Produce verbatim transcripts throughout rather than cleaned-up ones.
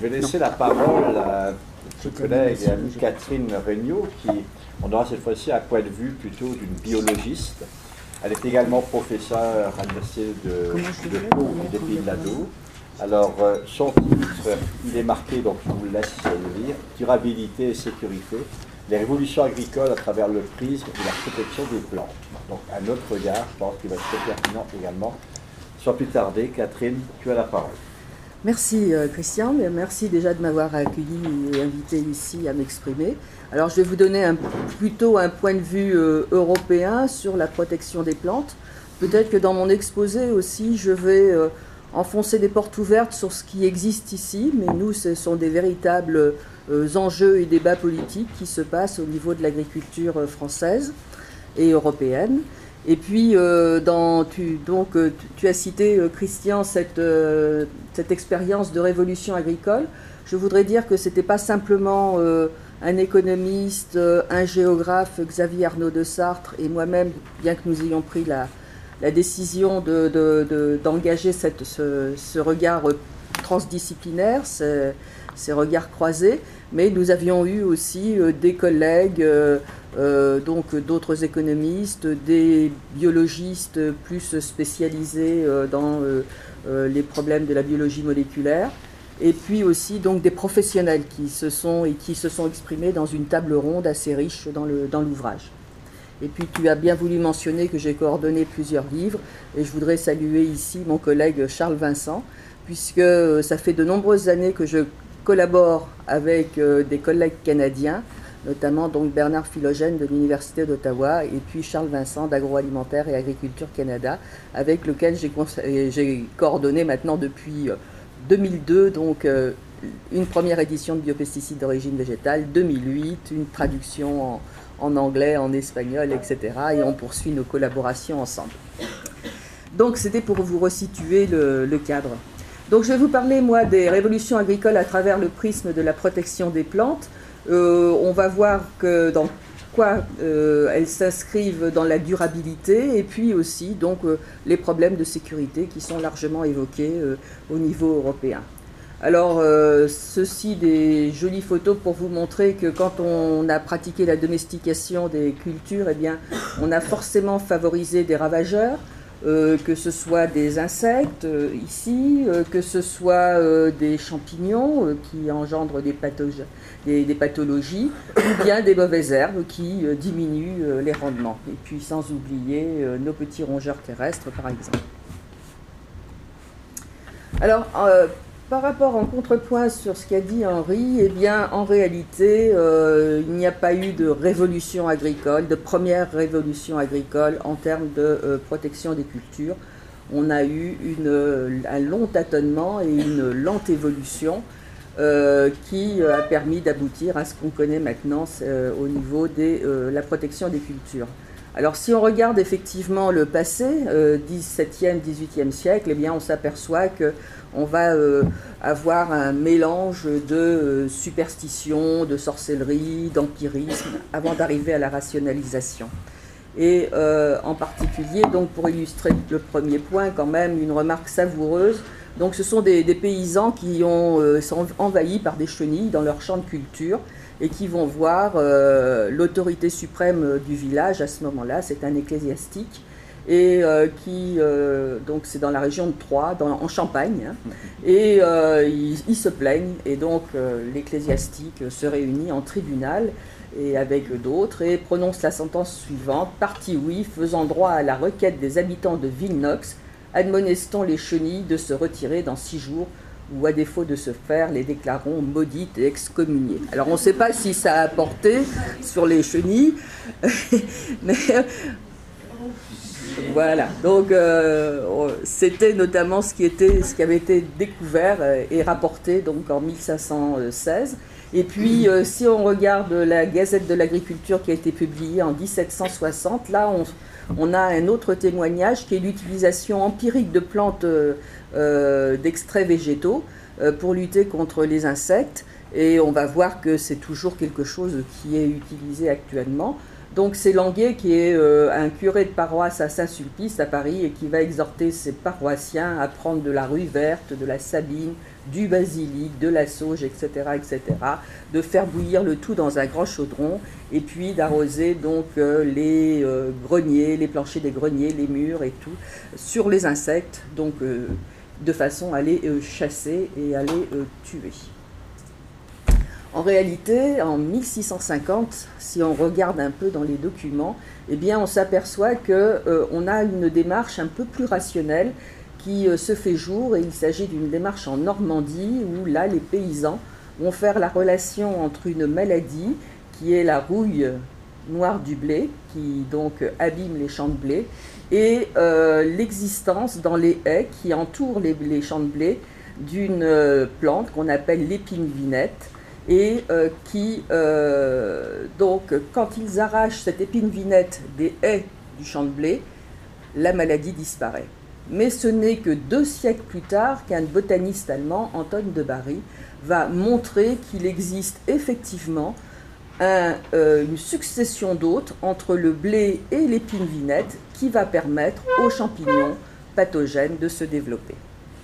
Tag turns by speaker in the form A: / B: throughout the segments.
A: vais laisser non. la parole à notre collègue et amie Catherine Regnault, qui, on aura cette fois-ci un point de vue plutôt d'une biologiste. Elle est également professeure à l'université de, de Pau et des Pays de la Dour. Alors, euh, son titre, il est marqué, donc je vous laisse le lire, Durabilité et sécurité, les révolutions agricoles à travers le prisme de la protection des plantes. Donc, un autre regard, je pense qu'il va être très pertinent également. Sans plus tarder, Catherine, tu as la parole.
B: Merci euh, Christian, merci déjà de m'avoir accueilli et invité ici à m'exprimer. Alors je vais vous donner un, plutôt un point de vue euh, européen sur la protection des plantes. Peut-être que dans mon exposé aussi, je vais euh, enfoncer des portes ouvertes sur ce qui existe ici, mais nous, ce sont des véritables euh, enjeux et débats politiques qui se passent au niveau de l'agriculture française et européenne. Et puis, euh, dans, tu, donc, euh, tu as cité, euh, Christian, cette, euh, cette expérience de révolution agricole. Je voudrais dire que ce n'était pas simplement euh, un économiste, euh, un géographe, Xavier Arnaud de Sartre, et moi-même, bien que nous ayons pris la, la décision de, de, de, d'engager cette, ce, ce regard transdisciplinaire, ces, ces regards croisés, mais nous avions eu aussi euh, des collègues, euh, euh, donc d'autres économistes, des biologistes plus spécialisés euh, dans euh, euh, les problèmes de la biologie moléculaire, et puis aussi donc des professionnels qui se sont et qui se sont exprimés dans une table ronde assez riche dans le dans l'ouvrage. Et puis tu as bien voulu mentionner que j'ai coordonné plusieurs livres, et je voudrais saluer ici mon collègue Charles Vincent, puisque ça fait de nombreuses années que je collabore avec euh, des collègues canadiens, notamment donc Bernard Philogène de l'Université d'Ottawa et puis Charles Vincent d'Agroalimentaire et Agriculture Canada, avec lequel j'ai coordonné maintenant depuis deux mille deux donc euh, une première édition de biopesticides d'origine végétale, deux mille huit, une traduction en, en anglais, en espagnol, et cetera. Et on poursuit nos collaborations ensemble. Donc c'était pour vous resituer le, le cadre. Donc je vais vous parler, moi, des révolutions agricoles à travers le prisme de la protection des plantes. Euh, on va voir que dans quoi euh, elles s'inscrivent dans la durabilité et puis aussi donc, euh, les problèmes de sécurité qui sont largement évoqués euh, au niveau européen. Alors, euh, ceci des jolies photos pour vous montrer que quand on a pratiqué la domestication des cultures, eh bien, on a forcément favorisé des ravageurs. Euh, que ce soit des insectes euh, ici, euh, que ce soit euh, des champignons euh, qui engendrent des, des, des pathologies, ou bien des mauvaises herbes qui euh, diminuent euh, les rendements. Et puis sans oublier euh, nos petits rongeurs terrestres, par exemple. Alors, euh, par rapport en contrepoint sur ce qu'a dit Henri, eh bien, en réalité, euh, il n'y a pas eu de révolution agricole, de première révolution agricole en termes de euh, protection des cultures. On a eu une, un long tâtonnement et une lente évolution euh, qui a permis d'aboutir à ce qu'on connaît maintenant euh, au niveau de euh, la protection des cultures. Alors si on regarde effectivement le passé, euh, dix-septième, dix-huitième siècle, eh bien on s'aperçoit qu'on va euh, avoir un mélange de euh, superstition, de sorcellerie, d'empirisme, avant d'arriver à la rationalisation. Et euh, en particulier, donc pour illustrer le premier point, quand même une remarque savoureuse, donc ce sont des, des paysans qui ont, euh, sont envahis par des chenilles dans leur champ de culture, et qui vont voir euh, l'autorité suprême du village à ce moment-là, c'est un ecclésiastique, et euh, qui, euh, donc c'est dans la région de Troyes, dans, en Champagne, hein, et euh, ils, ils se plaignent, et donc euh, l'ecclésiastique se réunit en tribunal, et avec d'autres, et prononce la sentence suivante, « Partie oui, faisant droit à la requête des habitants de Villenox, admonestons les chenilles de se retirer dans six jours, ou à défaut de se faire, les déclarons maudites et excommuniées. » Alors on ne sait pas si ça a porté sur les chenilles, mais voilà. Donc euh, c'était notamment ce qui, était, ce qui avait été découvert et rapporté donc, en mille cinq cent seize. Et puis euh, si on regarde la Gazette de l'agriculture qui a été publiée en mille sept cent soixante, là on, on a un autre témoignage qui est l'utilisation empirique de plantes euh, euh, d'extraits végétaux euh, pour lutter contre les insectes. Et on va voir que c'est toujours quelque chose qui est utilisé actuellement. Donc c'est Languet qui est euh, un curé de paroisse à Saint-Sulpice à Paris et qui va exhorter ses paroissiens à prendre de la rue verte, de la sabine, du basilic, de la sauge, et cetera, et cetera, de faire bouillir le tout dans un grand chaudron et puis d'arroser donc euh, les euh, greniers, les planchers des greniers, les murs et tout, sur les insectes, donc euh, de façon à les euh, chasser et à les euh, tuer. En réalité, en mille six cent cinquante, si on regarde un peu dans les documents, eh bien on s'aperçoit qu'on euh, a une démarche un peu plus rationnelle qui euh, se fait jour, et il s'agit d'une démarche en Normandie où là les paysans vont faire la relation entre une maladie qui est la rouille noire du blé, qui donc abîme les champs de blé, et euh, l'existence dans les haies qui entourent les, les champs de blé d'une euh, plante qu'on appelle l'épine vinette, et euh, qui, euh, donc, quand ils arrachent cette épine vinette des haies du champ de blé, la maladie disparaît. Mais ce n'est que deux siècles plus tard qu'un botaniste allemand, Anton de Bary, va montrer qu'il existe effectivement un, euh, une succession d'hôtes entre le blé et l'épine vinette qui va permettre aux champignons pathogènes de se développer.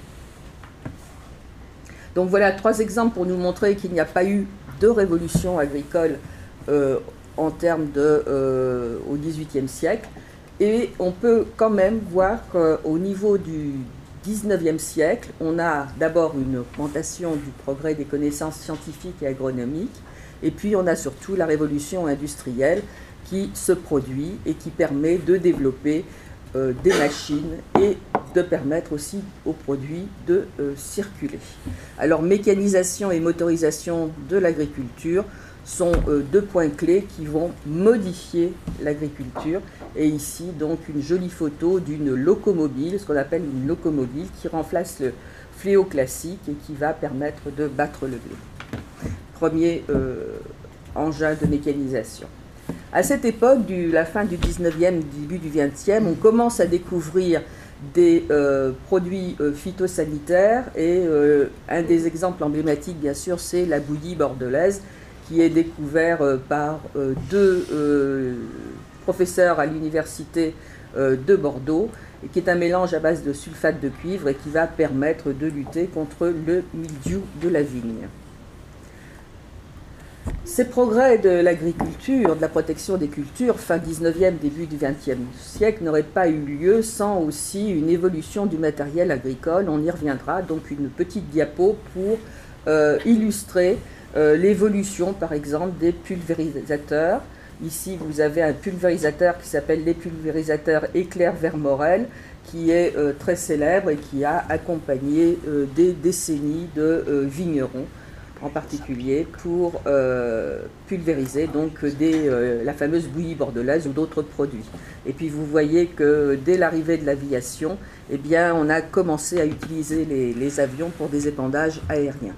B: Donc voilà trois exemples pour nous montrer qu'il n'y a pas eu de révolution agricole euh, en termes de, euh, au dix-huitième siècle. Et on peut quand même voir qu'au niveau du dix-neuvième siècle, on a d'abord une augmentation du progrès des connaissances scientifiques et agronomiques, et puis on a surtout la révolution industrielle qui se produit et qui permet de développer euh, des machines et de permettre aussi aux produits de euh, circuler. Alors mécanisation et motorisation de l'agriculture sont euh, deux points clés qui vont modifier l'agriculture. Et ici, donc, une jolie photo d'une locomobile, ce qu'on appelle une locomobile, qui remplace le fléau classique et qui va permettre de battre le blé. Premier euh, engin de mécanisation. À cette époque, du, la fin du dix-neuvième, début du vingtième, on commence à découvrir des euh, produits euh, phytosanitaires, et euh, un des exemples emblématiques, bien sûr, c'est la bouillie bordelaise, qui est découvert euh, par euh, deux euh, professeurs à l'université euh, de Bordeaux, et qui est un mélange à base de sulfate de cuivre et qui va permettre de lutter contre le mildiou de la vigne. Ces progrès de l'agriculture, de la protection des cultures, fin dix-neuvième, début du vingtième siècle, n'auraient pas eu lieu sans aussi une évolution du matériel agricole. On y reviendra, donc une petite diapo pour euh, illustrer euh, l'évolution, par exemple, des pulvérisateurs. Ici, vous avez un pulvérisateur qui s'appelle les pulvérisateurs Éclair Vermorel, qui est euh, très célèbre et qui a accompagné euh, des décennies de euh, vignerons, en particulier pour euh, pulvériser donc des, euh, la fameuse bouillie bordelaise ou d'autres produits. Et puis vous voyez que dès l'arrivée de l'aviation, eh bien, on a commencé à utiliser les, les avions pour des épandages aériens.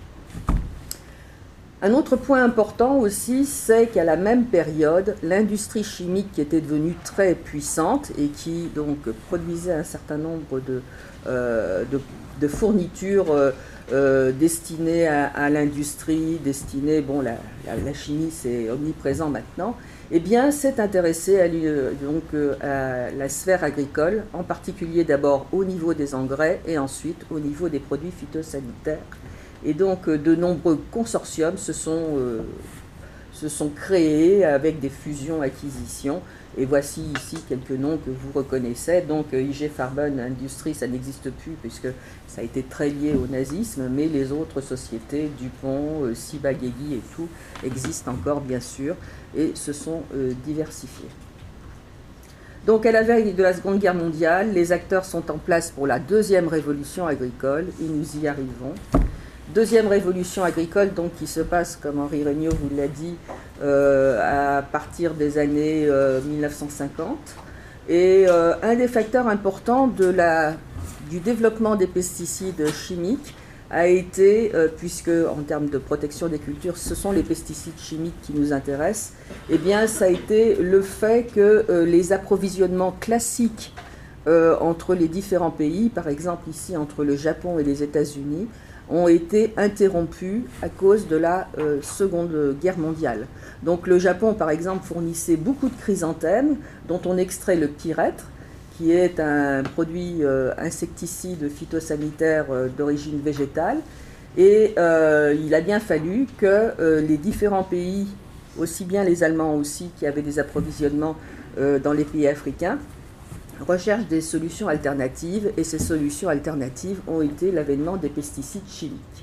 B: Un autre point important aussi, c'est qu'à la même période, l'industrie chimique qui était devenue très puissante et qui donc produisait un certain nombre de, euh, de, de fournitures euh, Euh, destiné à, à l'industrie, destiné, bon, la, la, la chimie c'est omniprésent maintenant, eh bien s'est intéressé à, donc, à la sphère agricole, en particulier d'abord au niveau des engrais et ensuite au niveau des produits phytosanitaires. Et donc de nombreux consortiums se sont, euh, se sont créés avec des fusions-acquisitions. Et voici ici quelques noms que vous reconnaissez. Donc I G Farben Industrie, ça n'existe plus puisque ça a été très lié au nazisme, mais les autres sociétés, Dupont, Ciba-Geigy et tout, existent encore bien sûr et se sont euh, diversifiées. Donc à la veille de la Seconde Guerre mondiale, les acteurs sont en place pour la deuxième révolution agricole et nous y arrivons. Deuxième révolution agricole donc, qui se passe, comme Henri Regnault vous l'a dit, euh, à partir des années euh, mille neuf cent cinquante. Et euh, un des facteurs importants de la, du développement des pesticides chimiques a été, euh, puisque en termes de protection des cultures, ce sont les pesticides chimiques qui nous intéressent, eh bien ça a été le fait que euh, les approvisionnements classiques euh, entre les différents pays, par exemple ici entre le Japon et les États-Unis, ont été interrompus à cause de la euh, Seconde Guerre mondiale. Donc le Japon, par exemple, fournissait beaucoup de chrysanthèmes dont on extrait le pyrètre, qui est un produit euh, insecticide phytosanitaire euh, d'origine végétale. Et euh, il a bien fallu que euh, les différents pays, aussi bien les Allemands aussi, qui avaient des approvisionnements euh, dans les pays africains, recherchent des solutions alternatives. Et ces solutions alternatives ont été l'avènement des pesticides chimiques.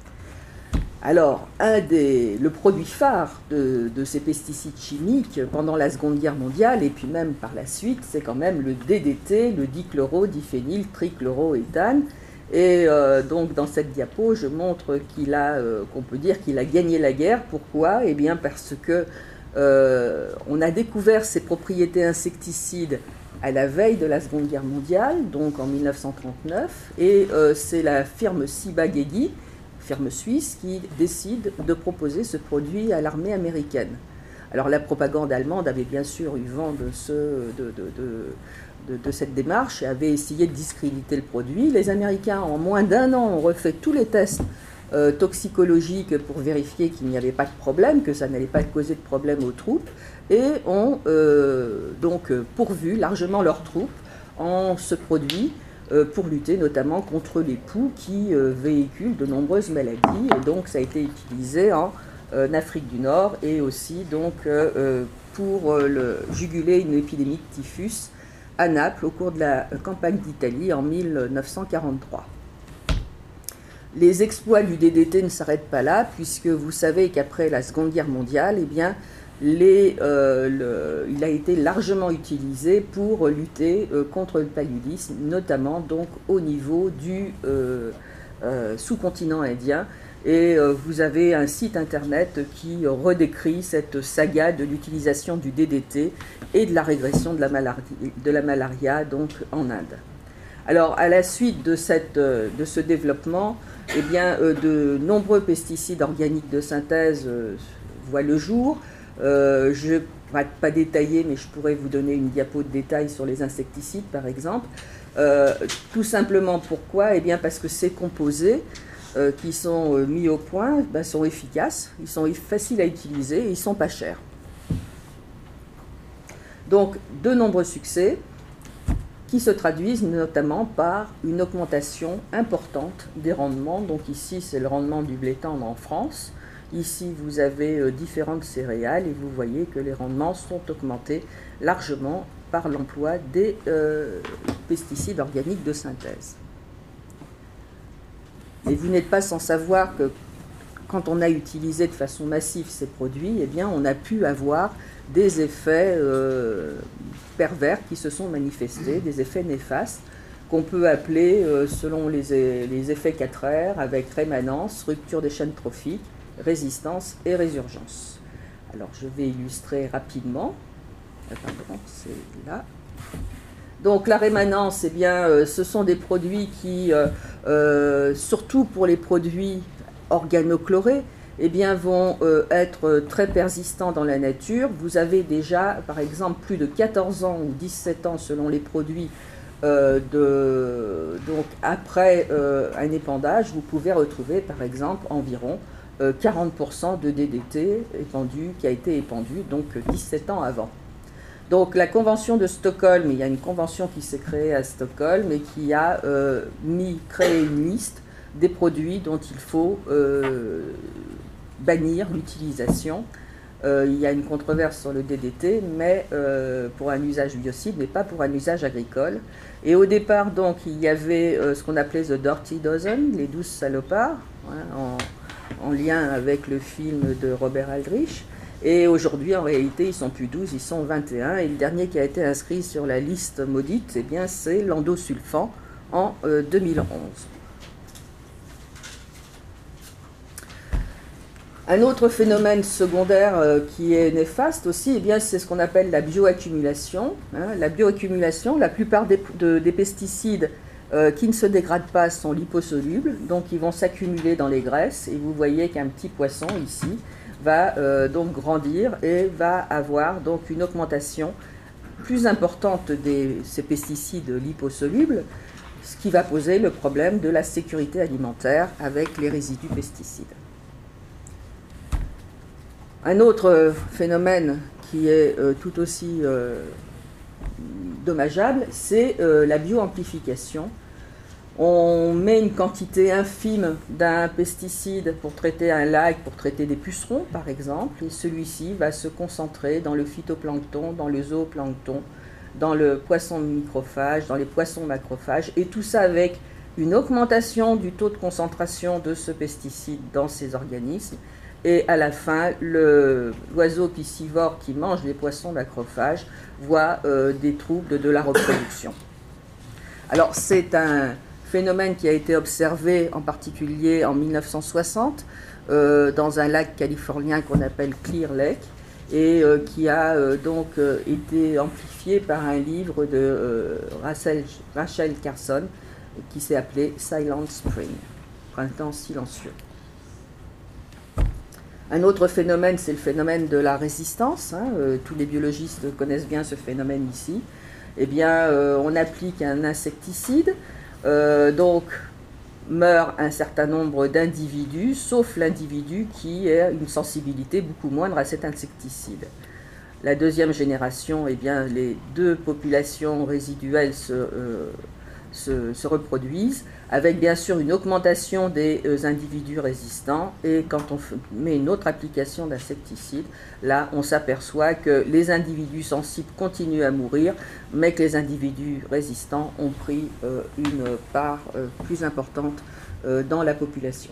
B: Alors, un des, le produit phare de, de ces pesticides chimiques pendant la Seconde Guerre mondiale, et puis même par la suite, c'est quand même le D D T, le dichloro-diphényl trichloroéthane. Et euh, donc dans cette diapo, je montre qu'il a, euh, qu'on peut dire qu'il a gagné la guerre. Pourquoi? Eh bien parce que euh, on a découvert ses propriétés insecticides à la veille de la Seconde Guerre mondiale, donc en mille neuf cent trente-neuf, et euh, c'est la firme Ciba-Geigy, firme suisse, qui décide de proposer ce produit à l'armée américaine. Alors la propagande allemande avait bien sûr eu vent de, ce, de, de, de, de, de cette démarche et avait essayé de discréditer le produit. Les Américains, en moins d'un an, ont refait tous les tests euh, toxicologiques pour vérifier qu'il n'y avait pas de problème, que ça n'allait pas causer de problème aux troupes, et ont euh, donc pourvu largement leurs troupes en ce produit euh, pour lutter notamment contre les poux qui euh, véhiculent de nombreuses maladies. Et donc ça a été utilisé en euh, Afrique du Nord et aussi donc euh, pour euh, le, juguler une épidémie de typhus à Naples au cours de la campagne d'Italie en mille neuf cent quarante-trois. Les exploits du D D T ne s'arrêtent pas là, puisque vous savez qu'après la Seconde Guerre mondiale, eh bien, les, euh, le, il a été largement utilisé pour lutter euh, contre le paludisme, notamment donc au niveau du euh, euh, sous-continent indien. Et euh, vous avez un site internet qui redécrit cette saga de l'utilisation du D D T et de la régression de la malaria, de la malaria donc, en Inde. Alors, à la suite de, cette, de ce développement, eh bien, euh, de nombreux pesticides organiques de synthèse euh, voient le jour. Euh, je ne vais pas détailler, mais je pourrais vous donner une diapo de détails sur les insecticides, par exemple. Euh, tout simplement pourquoi? Eh bien, parce que ces composés euh, qui sont euh, mis au point ben, sont efficaces, ils sont faciles à utiliser et ils ne sont pas chers. Donc, de nombreux succès qui se traduisent notamment par une augmentation importante des rendements. Donc ici, c'est le rendement du blé tendre en France. Ici, vous avez euh, différentes céréales et vous voyez que les rendements sont augmentés largement par l'emploi des euh, pesticides organiques de synthèse. Et vous n'êtes pas sans savoir que quand on a utilisé de façon massive ces produits, eh bien, on a pu avoir des effets euh, pervers qui se sont manifestés, des effets néfastes qu'on peut appeler, euh, selon les, les effets quatre R, avec rémanence, rupture des chaînes trophiques, résistance et résurgence. Alors, je vais illustrer rapidement. Pardon, c'est là. Donc, la rémanence, eh bien, euh, ce sont des produits qui, euh, euh, surtout pour les produits organochlorés, eh bien, vont euh, être très persistants dans la nature. Vous avez déjà, par exemple, plus de quatorze ans ou dix-sept ans selon les produits, euh, de, donc après euh, un épandage, vous pouvez retrouver, par exemple, environ euh, quarante pour cent de D D T épandu, qui a été épandu donc dix-sept ans avant. Donc la convention de Stockholm, il y a une convention qui s'est créée à Stockholm et qui a euh, mis, créé une liste des produits dont il faut euh, bannir l'utilisation. Euh, il y a une controverse sur le D D T, mais euh, pour un usage biocide, mais pas pour un usage agricole. Et au départ, donc, il y avait euh, ce qu'on appelait The Dirty Dozen, les douze salopards, hein, en, en lien avec le film de Robert Aldrich. Et aujourd'hui, en réalité, ils sont plus douze, ils sont vingt et un. Et le dernier qui a été inscrit sur la liste maudite, eh bien, c'est l'endosulfan en euh, deux mille onze. Un autre phénomène secondaire euh, qui est néfaste aussi, eh bien, c'est ce qu'on appelle la bioaccumulation. Hein. La bioaccumulation, la plupart des, de, des pesticides euh, qui ne se dégradent pas sont liposolubles, donc ils vont s'accumuler dans les graisses. Et vous voyez qu'un petit poisson ici va euh, donc grandir et va avoir donc une augmentation plus importante de ces pesticides liposolubles, ce qui va poser le problème de la sécurité alimentaire avec les résidus pesticides. Un autre phénomène qui est euh, tout aussi euh, dommageable, c'est euh, la bioamplification. On met une quantité infime d'un pesticide pour traiter un lac, pour traiter des pucerons par exemple, et celui-ci va se concentrer dans le phytoplancton, dans le zooplancton, dans le poisson microphage, dans les poissons macrophages, et tout ça avec une augmentation du taux de concentration de ce pesticide dans ces organismes. Et à la fin, l'oiseau piscivore qui mange les poissons macrophages voit euh, des troubles de la reproduction. Alors c'est un phénomène qui a été observé en particulier en mille neuf cent soixante euh, dans un lac californien qu'on appelle Clear Lake et euh, qui a euh, donc euh, été amplifié par un livre de euh, Rachel, Rachel Carson qui s'est appelé Silent Spring, Printemps silencieux. Un autre phénomène, c'est le phénomène de la résistance. Hein, euh, tous les biologistes connaissent bien ce phénomène ici. Eh bien, euh, on applique un insecticide, euh, donc meurt un certain nombre d'individus, sauf l'individu qui a une sensibilité beaucoup moindre à cet insecticide. La deuxième génération, eh bien, les deux populations résiduelles se, euh, se, se reproduisent, avec bien sûr une augmentation des euh, individus résistants, et quand on met une autre application d'insecticide, là on s'aperçoit que les individus sensibles continuent à mourir, mais que les individus résistants ont pris euh, une part euh, plus importante euh, dans la population.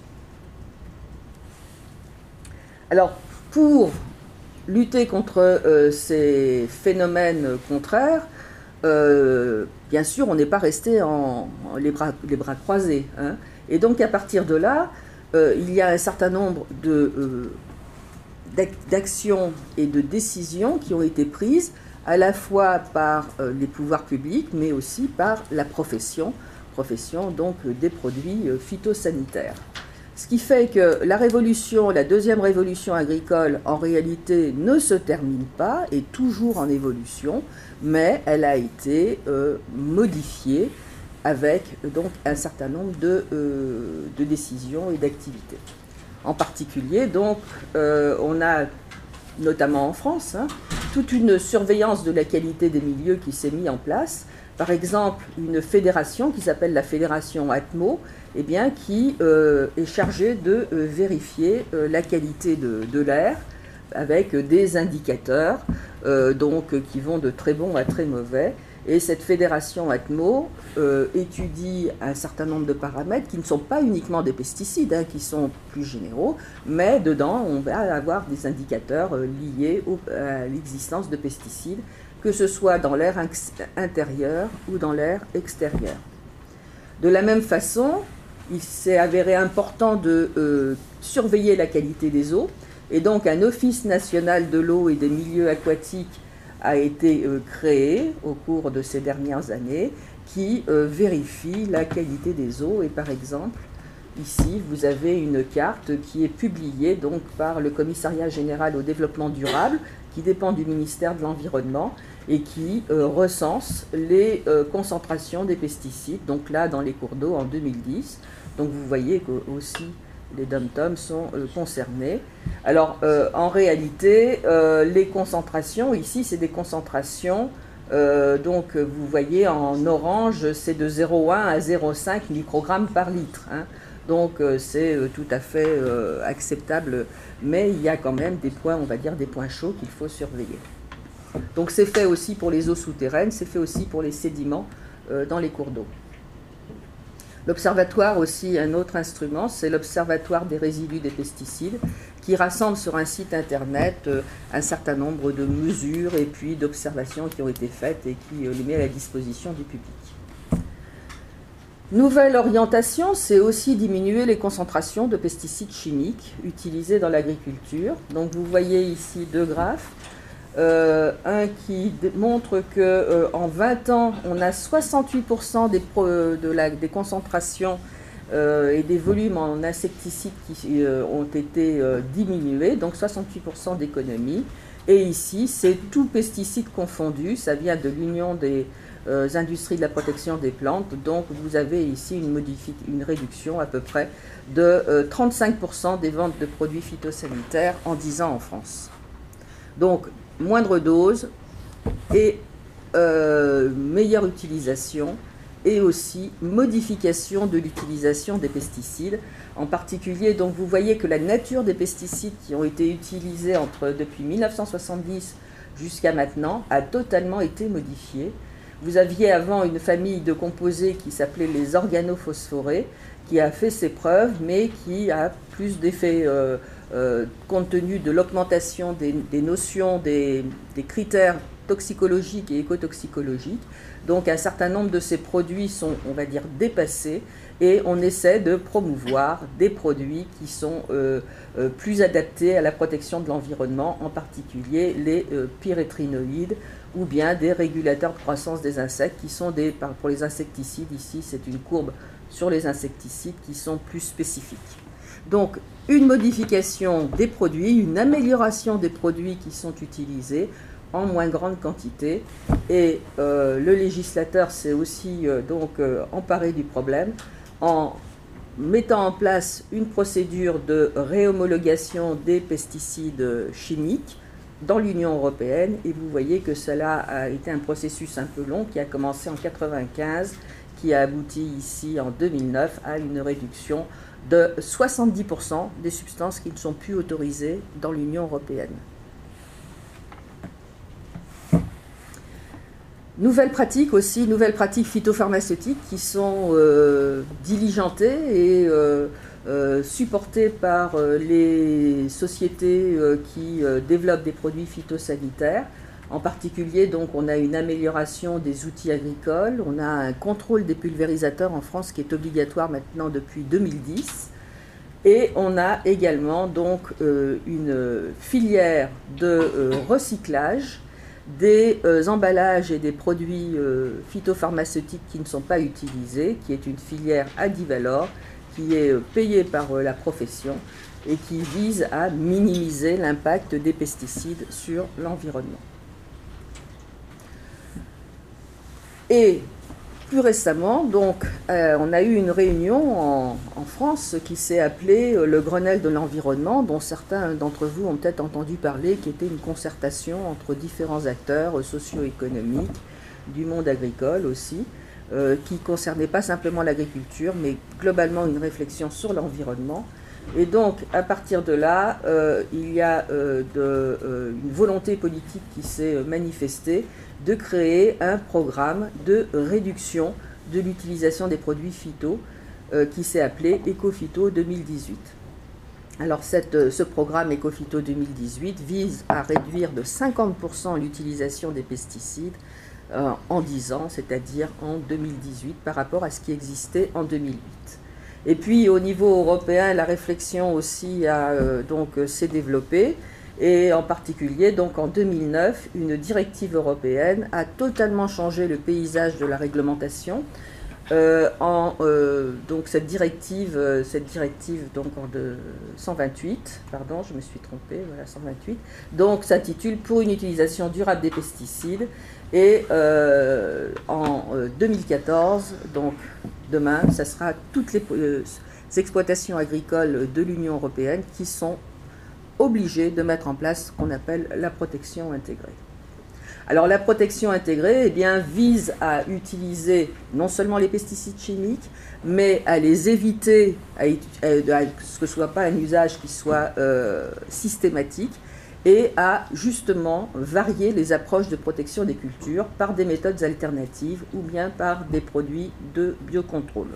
B: Alors, pour lutter contre euh, ces phénomènes contraires, Euh, bien sûr, on n'est pas resté en, en les, bras, les bras croisés. Hein. Et donc, à partir de là, euh, il y a un certain nombre de, euh, d'actions et de décisions qui ont été prises, à la fois par euh, les pouvoirs publics, mais aussi par la profession, profession donc des produits euh, phytosanitaires. Ce qui fait que la révolution, la deuxième révolution agricole, en réalité, ne se termine pas, est toujours en évolution, mais elle a été euh, modifiée avec donc un certain nombre de, euh, de décisions et d'activités. En particulier, donc, euh, on a, notamment en France, hein, toute une surveillance de la qualité des milieux qui s'est mise en place. Par exemple, une fédération qui s'appelle la Fédération Atmo, eh bien, qui euh, est chargée de euh, vérifier euh, la qualité de, de l'air avec euh, des indicateurs euh, donc, euh, qui vont de très bons à très mauvais. Et cette Fédération Atmo euh, étudie un certain nombre de paramètres qui ne sont pas uniquement des pesticides, hein, qui sont plus généraux, mais dedans, on va avoir des indicateurs euh, liés au, à l'existence de pesticides, que ce soit dans l'air intérieur ou dans l'air extérieur. De la même façon, il s'est avéré important de euh, surveiller la qualité des eaux, et donc un Office national de l'eau et des milieux aquatiques a été euh, créé au cours de ces dernières années, qui euh, vérifie la qualité des eaux. Et par exemple, ici, vous avez une carte qui est publiée donc, par le Commissariat général au développement durable, qui dépend du ministère de l'Environnement, et qui euh, recense les euh, concentrations des pesticides, donc là, dans les cours d'eau en deux mille dix. Donc vous voyez que aussi les dom-toms sont euh, concernés. Alors, euh, en réalité, euh, les concentrations, ici, c'est des concentrations, euh, donc vous voyez en orange, c'est de zéro virgule un à zéro virgule cinq microgrammes par litre. Hein. Donc, euh, c'est euh, tout à fait euh, acceptable, mais il y a quand même des points, on va dire, des points chauds qu'il faut surveiller. Donc, c'est fait aussi pour les eaux souterraines, c'est fait aussi pour les sédiments euh, dans les cours d'eau. L'observatoire aussi, un autre instrument, c'est l'Observatoire des résidus des pesticides, qui rassemble sur un site internet euh, un certain nombre de mesures et puis d'observations qui ont été faites et qui euh, les met à la disposition du public. Nouvelle orientation, c'est aussi diminuer les concentrations de pesticides chimiques utilisés dans l'agriculture. Donc vous voyez ici deux graphes. Euh, un qui montre qu'en euh, vingt ans, on a soixante-huit pour cent des, pro, de la, des concentrations euh, et des volumes en insecticides qui euh, ont été euh, diminués, donc soixante-huit pour cent d'économie. Et ici, c'est tout pesticide confondu, ça vient de l'Union des euh, industries de la protection des plantes. Donc vous avez ici une, une réduction à peu près de euh, trente-cinq pour cent des ventes de produits phytosanitaires en dix ans en France. Donc moindre dose et euh, meilleure utilisation, et aussi modification de l'utilisation des pesticides. En particulier, donc vous voyez que la nature des pesticides qui ont été utilisés entre, depuis mille neuf cent soixante-dix jusqu'à maintenant a totalement été modifiée. Vous aviez avant une famille de composés qui s'appelait les organophosphorés, qui a fait ses preuves, mais qui a plus d'effets euh, euh, compte tenu de l'augmentation des, des notions, des, des critères toxicologiques et écotoxicologiques. Donc un certain nombre de ces produits sont, on va dire, dépassés, et on essaie de promouvoir des produits qui sont euh, euh, plus adaptés à la protection de l'environnement, en particulier les euh, pyrétrinoïdes ou bien des régulateurs de croissance des insectes qui sont des, pour les insecticides, ici c'est une courbe sur les insecticides qui sont plus spécifiques. Donc une modification des produits, une amélioration des produits qui sont utilisés en moins grande quantité, et euh, le législateur s'est aussi euh, donc euh, emparé du problème en mettant en place une procédure de réhomologation des pesticides chimiques dans l'Union européenne, et vous voyez que cela a été un processus un peu long qui a commencé en mille neuf cent quatre-vingt-quinze, qui a abouti ici en deux mille neuf à une réduction de soixante-dix pour cent des substances qui ne sont plus autorisées dans l'Union européenne. Nouvelles pratiques aussi, nouvelles pratiques phytopharmaceutiques qui sont euh, diligentées et euh, euh, supportées par euh, les sociétés euh, qui euh, développent des produits phytosanitaires. En particulier, donc, on a une amélioration des outils agricoles, on a un contrôle des pulvérisateurs en France qui est obligatoire maintenant depuis deux mille dix, et on a également donc euh, une filière de euh, recyclage des euh, emballages et des produits euh, phytopharmaceutiques qui ne sont pas utilisés, qui est une filière Adivalor, qui est euh, payée par euh, la profession et qui vise à minimiser l'impact des pesticides sur l'environnement. Et plus récemment, donc, euh, on a eu une réunion en, en France qui s'est appelée euh, le Grenelle de l'environnement, dont certains d'entre vous ont peut-être entendu parler, qui était une concertation entre différents acteurs euh, socio-économiques, du monde agricole aussi, euh, qui ne concernait pas simplement l'agriculture, mais globalement une réflexion sur l'environnement. Et donc, à partir de là, euh, il y a euh, de, euh, une volonté politique qui s'est manifestée de créer un programme de réduction de l'utilisation des produits phyto euh, qui s'est appelé Ecophyto deux mille dix-huit. Alors cette, ce programme Ecophyto deux mille dix-huit vise à réduire de cinquante pour cent l'utilisation des pesticides euh, en dix ans, c'est-à-dire en deux mille dix-huit par rapport à ce qui existait en deux mille huit. Et puis au niveau européen, la réflexion aussi a, euh, donc s'est développée. Et en particulier, donc en deux mille neuf, une directive européenne a totalement changé le paysage de la réglementation. Euh, en, euh, donc cette directive, euh, cette directive donc en de cent vingt-huit, pardon, je me suis trompée, voilà cent vingt-huit. Donc s'intitule Pour une utilisation durable des pesticides. Et euh, en euh, deux mille quatorze, donc demain, ça sera toutes les euh, exploitations agricoles de l'Union européenne qui sont obligés de mettre en place ce qu'on appelle la protection intégrée. Alors la protection intégrée eh bien, vise à utiliser non seulement les pesticides chimiques, mais à les éviter, à, à, à ce que ce ne soit pas un usage qui soit euh, systématique, et à justement varier les approches de protection des cultures par des méthodes alternatives ou bien par des produits de biocontrôle.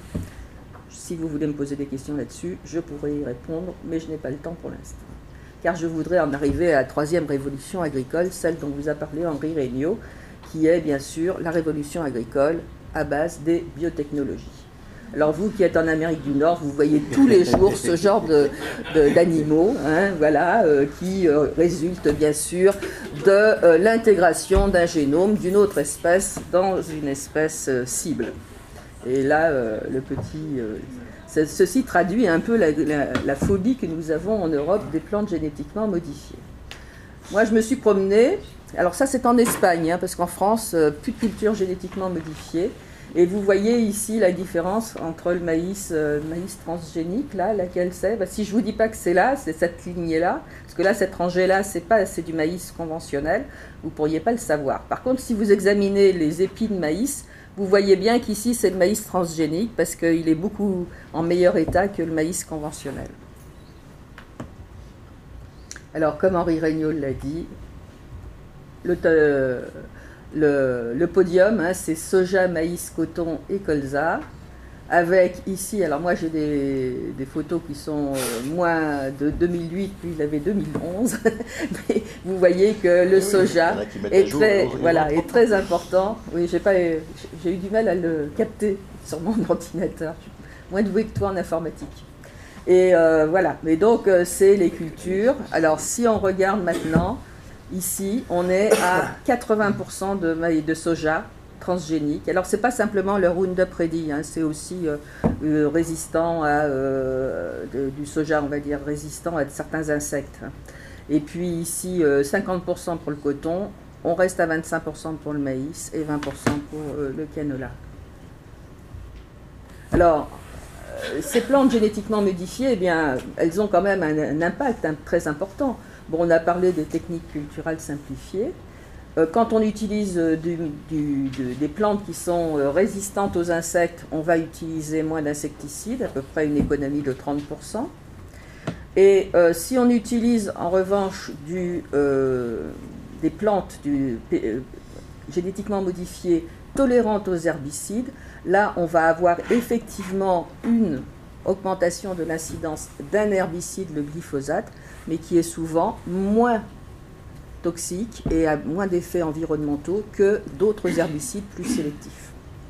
B: Si vous voulez me poser des questions là-dessus, je pourrais y répondre, mais je n'ai pas le temps pour l'instant. Car je voudrais en arriver à la troisième révolution agricole, celle dont vous a parlé Henri Regnault, qui est bien sûr la révolution agricole à base des biotechnologies. Alors vous qui êtes en Amérique du Nord, vous voyez tous les jours ce genre de, de, d'animaux, hein, voilà, euh, qui euh, résultent bien sûr de euh, l'intégration d'un génome d'une autre espèce dans une espèce euh, cible. Et là, euh, le petit... Euh, Ceci traduit un peu la, la, la phobie que nous avons en Europe des plantes génétiquement modifiées. moi je me suis promenée, alors ça c'est en Espagne, hein, parce qu'en France, euh, plus de culture génétiquement modifiée. Et vous voyez ici la différence entre le maïs, euh, maïs transgénique, là, laquelle c'est. Bah, si je ne vous dis pas que c'est là, c'est cette lignée-là, parce que là, cette rangée-là, c'est pas, c'est du maïs conventionnel, vous ne pourriez pas le savoir. Par contre, si vous examinez les épis de maïs, vous voyez bien qu'ici, c'est le maïs transgénique, parce qu'il est beaucoup en meilleur état que le maïs conventionnel. Alors, comme Henri Regnault l'a dit, le... Euh, Le, le podium, hein, c'est soja, maïs, coton et colza, avec ici, alors moi j'ai des, des photos qui sont euh, moins de deux mille huit, puis il avait deux mille onze, mais vous voyez que le soja est très, voilà, est très important. Oui, j'ai pas, j'ai eu du mal à le capter sur mon ordinateur, je suis moins douée que toi en informatique. Et euh, voilà, mais donc euh, c'est les cultures. Alors si on regarde maintenant, ici, on est à quatre-vingts pour cent de, de soja transgénique. Alors, ce n'est pas simplement le Roundup Ready, hein, c'est aussi euh, euh, résistant à euh, de, du soja, on va dire, résistant à certains insectes. Et puis ici, euh, cinquante pour cent pour le coton, on reste à vingt-cinq pour cent pour le maïs et vingt pour cent pour euh, le canola. Alors, euh, ces plantes génétiquement modifiées, eh bien, elles ont quand même un, un impact hein, très important. Bon, on a parlé des techniques culturales simplifiées. Euh, quand on utilise euh, du, du, de, des plantes qui sont euh, résistantes aux insectes, on va utiliser moins d'insecticides, à peu près une économie de trente pour cent. Et euh, si on utilise en revanche du, euh, des plantes du, euh, génétiquement modifiées tolérantes aux herbicides, là on va avoir effectivement une augmentation de l'incidence d'un herbicide, le glyphosate, mais qui est souvent moins toxique et a moins d'effets environnementaux que d'autres herbicides plus sélectifs.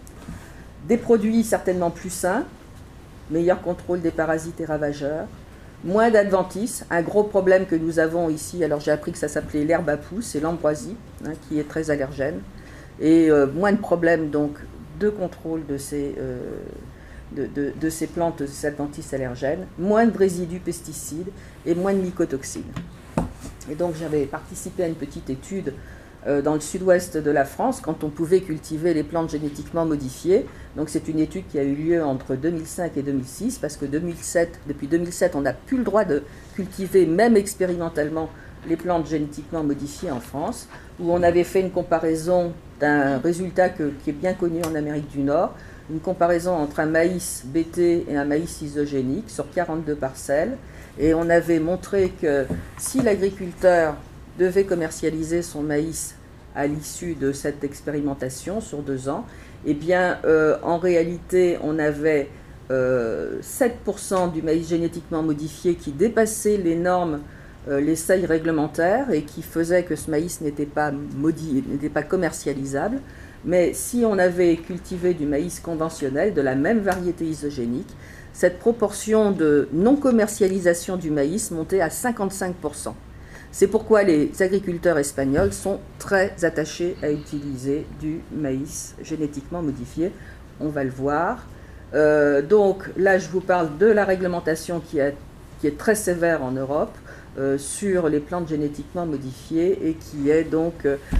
B: Des produits certainement plus sains, meilleur contrôle des parasites et ravageurs, moins d'adventices, un gros problème que nous avons ici, alors j'ai appris que ça s'appelait l'herbe à pousses, c'est l'ambroisie, hein, qui est très allergène, et euh, moins de problèmes donc de contrôle de ces... Euh, De, de, de ces plantes, de ces adventices allergènes, moins de résidus pesticides et moins de mycotoxines. Et donc j'avais participé à une petite étude euh, dans le sud-ouest de la France quand on pouvait cultiver les plantes génétiquement modifiées. Donc c'est une étude qui a eu lieu entre deux mille cinq et deux mille six parce que deux mille sept, depuis deux mille sept on n'a plus le droit de cultiver même expérimentalement les plantes génétiquement modifiées en France, où on avait fait une comparaison d'un résultat que, qui est bien connu en Amérique du Nord, une comparaison entre un maïs B T et un maïs isogénique sur quarante-deux parcelles. Et on avait montré que si l'agriculteur devait commercialiser son maïs à l'issue de cette expérimentation sur deux ans, eh bien, euh, en réalité, on avait euh, sept pour cent du maïs génétiquement modifié qui dépassait les normes, euh, les seuils réglementaires et qui faisait que ce maïs n'était pas maudit, n'était pas commercialisable. Mais si on avait cultivé du maïs conventionnel, de la même variété isogénique, cette proportion de non-commercialisation du maïs montait à cinquante-cinq pour cent. C'est pourquoi les agriculteurs espagnols sont très attachés à utiliser du maïs génétiquement modifié. On va le voir. Euh, donc là, je vous parle de la réglementation qui, a, qui est très sévère en Europe. Euh, sur les plantes génétiquement modifiées et qui est donc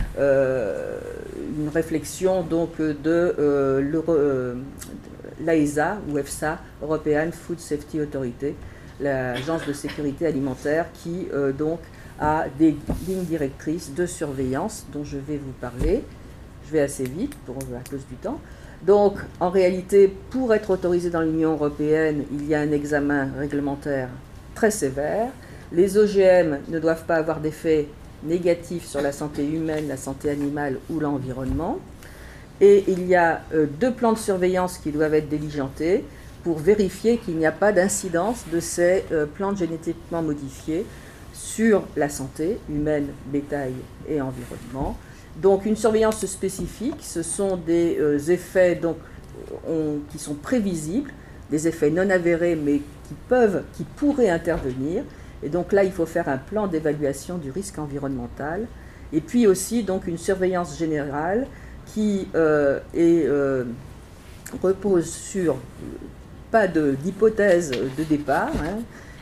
B: euh, une réflexion donc de euh, euh, l'A E S A ou EFSA, European Food Safety Authority, l'agence de sécurité alimentaire qui euh, donc a des lignes directrices de surveillance dont je vais vous parler. Je vais assez vite pour, à cause du temps. Donc en réalité, pour être autorisé dans l'Union européenne, il y a un examen réglementaire très sévère. Les O G M ne doivent pas avoir d'effet négatif sur la santé humaine, la santé animale ou l'environnement. Et il y a euh, deux plans de surveillance qui doivent être diligentés pour vérifier qu'il n'y a pas d'incidence de ces euh, plantes génétiquement modifiées sur la santé humaine, bétail et environnement. Donc une surveillance spécifique, ce sont des euh, effets donc, on, qui sont prévisibles, des effets non avérés mais qui peuvent, qui pourraient intervenir. Et donc là, il faut faire un plan d'évaluation du risque environnemental. Et puis aussi donc une surveillance générale qui euh, est, euh, repose sur pas d'hypothèse de, de départ, hein,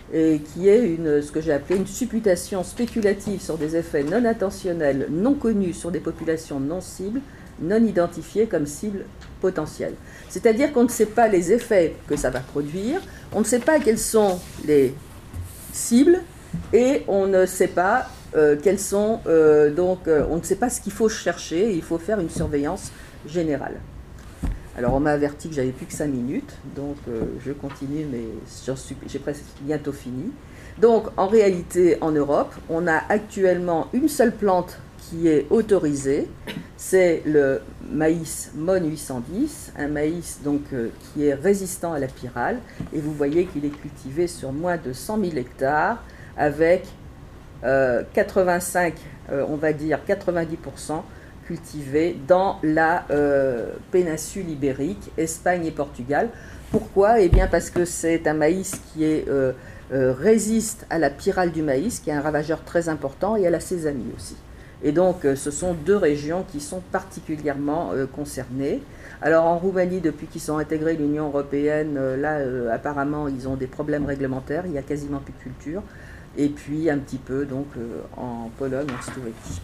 B: et qui est une, ce que j'ai appelé une supputation spéculative sur des effets non intentionnels, non connus sur des populations non cibles, non identifiées comme cibles potentielles. C'est-à-dire qu'on ne sait pas les effets que ça va produire, on ne sait pas quelles sont les cibles, et on ne sait pas euh, quelles sont, euh, donc euh, on ne sait pas ce qu'il faut chercher, et il faut faire une surveillance générale. Alors on m'a averti que j'avais plus que cinq minutes, donc euh, je continue, mais j'ai presque bientôt fini. Donc en réalité, en Europe, on a actuellement une seule plante qui est autorisée, c'est le maïs M O N huit cent dix, un maïs donc, euh, qui est résistant à la pyrale, et vous voyez qu'il est cultivé sur moins de cent mille hectares, avec euh, quatre-vingt-cinq, euh, on va dire quatre-vingt-dix pour cent cultivés dans la euh, péninsule ibérique, Espagne et Portugal. Pourquoi? Eh bien parce que c'est un maïs qui est, euh, euh, résiste à la pyrale du maïs, qui est un ravageur très important, et à la sésamie aussi. Et donc euh, ce sont deux régions qui sont particulièrement euh, concernées. Alors en Roumanie, depuis qu'ils sont intégrés à l'Union européenne, euh, là euh, apparemment ils ont des problèmes réglementaires, il n'y a quasiment plus de culture. Et puis un petit peu donc euh, en Pologne, en Slovéquie.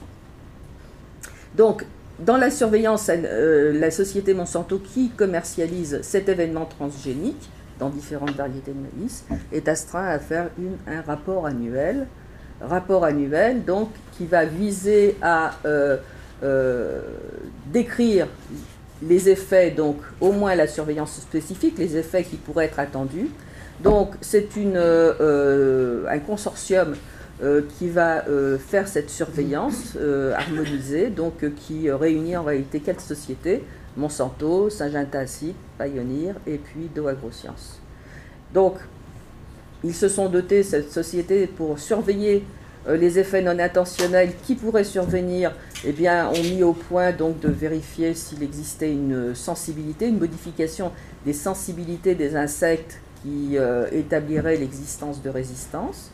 B: Donc, dans la surveillance, euh, la société Monsanto, qui commercialise cet événement transgénique dans différentes variétés de maïs, est astreint à faire une, un rapport annuel, rapport annuel donc qui va viser à euh, euh, décrire les effets, donc au moins la surveillance spécifique, les effets qui pourraient être attendus. Donc, c'est une, euh, un consortium Euh, qui va euh, faire cette surveillance euh, harmonisée, donc euh, qui réunit en réalité quatre sociétés, Monsanto, Syngenta Acid, Pioneer et puis Dow AgroSciences. Donc, ils se sont dotés, cette société, pour surveiller euh, les effets non intentionnels qui pourraient survenir, eh bien, ont mis au point donc de vérifier s'il existait une sensibilité, une modification des sensibilités des insectes qui euh, établirait l'existence de résistance.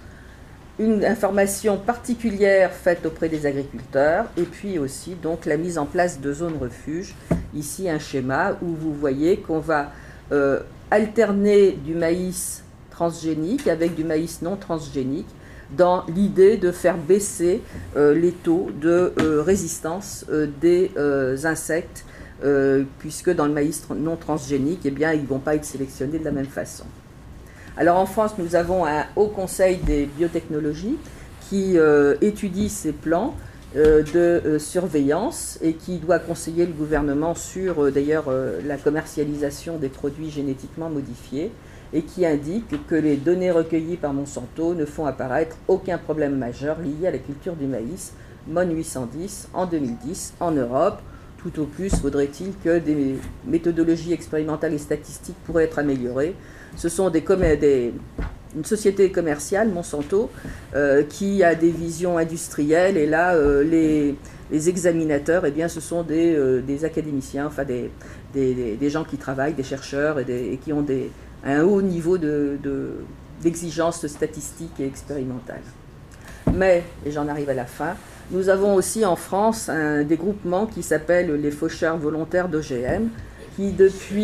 B: Une information particulière faite auprès des agriculteurs, et puis aussi donc la mise en place de zones refuges. Ici un schéma où vous voyez qu'on va euh, alterner du maïs transgénique avec du maïs non transgénique dans l'idée de faire baisser euh, les taux de euh, résistance euh, des euh, insectes, euh, puisque dans le maïs non transgénique, eh bien, ils ne vont pas être sélectionnés de la même façon. Alors en France, nous avons un Haut Conseil des biotechnologies qui euh, étudie ces plans euh, de euh, surveillance et qui doit conseiller le gouvernement sur euh, d'ailleurs euh, la commercialisation des produits génétiquement modifiés, et qui indique que les données recueillies par Monsanto ne font apparaître aucun problème majeur lié à la culture du maïs M O N huit cent dix en deux mille dix en Europe. Tout au plus, faudrait-il que des méthodologies expérimentales et statistiques pourraient être améliorées. Ce sont des, des, une société commerciale, Monsanto, euh, qui a des visions industrielles, et là, euh, les, les examinateurs, eh bien, ce sont des, euh, des académiciens, enfin des, des, des gens qui travaillent, des chercheurs, et, des, et qui ont des, un haut niveau de, de, d'exigence statistique et expérimentale. Mais, et j'en arrive à la fin, nous avons aussi en France un, des groupements qui s'appellent les faucheurs volontaires d'O G M, qui depuis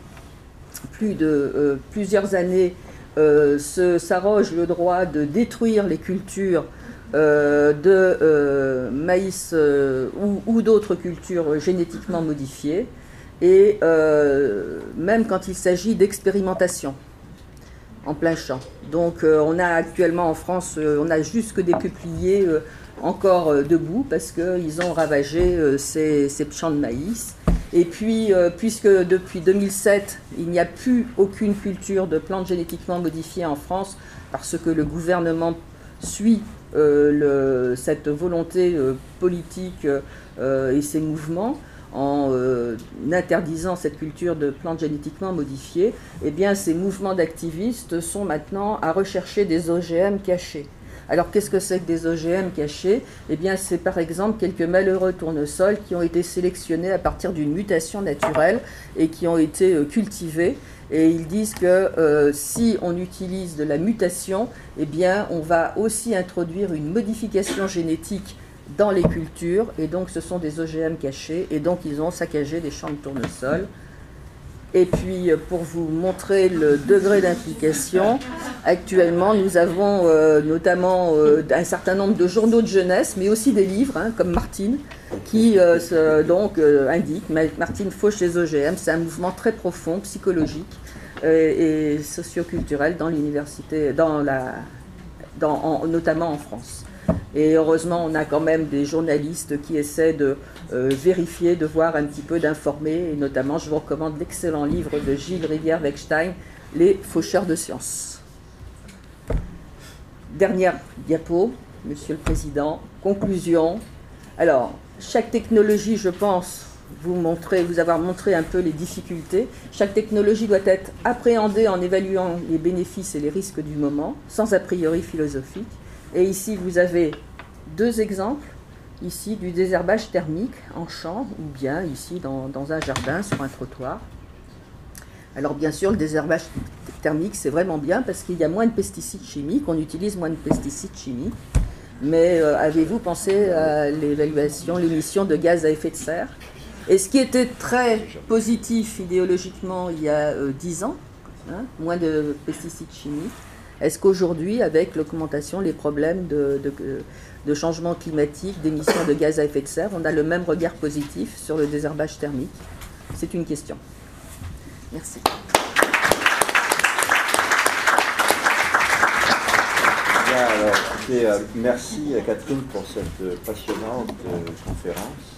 B: plus de euh, plusieurs années euh, s'arrogent le droit de détruire les cultures euh, de euh, maïs euh, ou, ou d'autres cultures génétiquement modifiées, et euh, même quand il s'agit d'expérimentation en plein champ. Donc euh, on a actuellement en France, euh, on a jusque des peupliers euh, encore euh, debout parce qu'ils ont ravagé euh, ces, ces champs de maïs. Et puis, euh, puisque depuis deux mille sept, il n'y a plus aucune culture de plantes génétiquement modifiées en France, parce que le gouvernement suit euh, le, cette volonté euh, politique euh, et ses mouvements, en euh, interdisant cette culture de plantes génétiquement modifiées, eh bien, ces mouvements d'activistes sont maintenant à rechercher des O G M cachés. Alors, qu'est-ce que c'est que des O G M cachés? Eh bien, c'est par exemple quelques malheureux tournesols qui ont été sélectionnés à partir d'une mutation naturelle et qui ont été euh, cultivés. Et ils disent que euh, si on utilise de la mutation, eh bien, on va aussi introduire une modification génétique dans les cultures, et donc ce sont des O G M cachés, et donc ils ont saccagé des champs de tournesol. Et puis, pour vous montrer le degré d'implication, actuellement, nous avons euh, notamment euh, un certain nombre de journaux de jeunesse, mais aussi des livres, hein, comme Martine, qui euh, se, donc, euh, indiquent, Martine Fauche les O G M, c'est un mouvement très profond, psychologique euh, et socioculturel dans l'université, dans la, dans, en, notamment en France. Et heureusement, on a quand même des journalistes qui essaient de euh, vérifier, de voir un petit peu, d'informer. Et notamment, je vous recommande l'excellent livre de Gilles Rivière-Wechstein, Les faucheurs de sciences. Dernière diapo, Monsieur le Président. Conclusion. Alors, chaque technologie, je pense, vous, montrer, vous avoir montré un peu les difficultés. Chaque technologie doit être appréhendée en évaluant les bénéfices et les risques du moment, sans a priori philosophique. Et ici, vous avez deux exemples, ici du désherbage thermique en champ, ou bien ici dans, dans un jardin, sur un trottoir. Alors bien sûr, le désherbage thermique, c'est vraiment bien parce qu'il y a moins de pesticides chimiques, on utilise moins de pesticides chimiques. Mais euh, avez-vous pensé à l'évaluation, l'émission de gaz à effet de serre? Et ce qui était très positif idéologiquement il y a euh, dix ans, hein, moins de pesticides chimiques, est-ce qu'aujourd'hui, avec l'augmentation, les problèmes de, de, de changement climatique, d'émissions de gaz à effet de serre, on a le même regard positif sur le désherbage thermique? C'est une question. Merci.
A: Bien, alors, écoutez, euh, merci Catherine pour cette passionnante euh, conférence.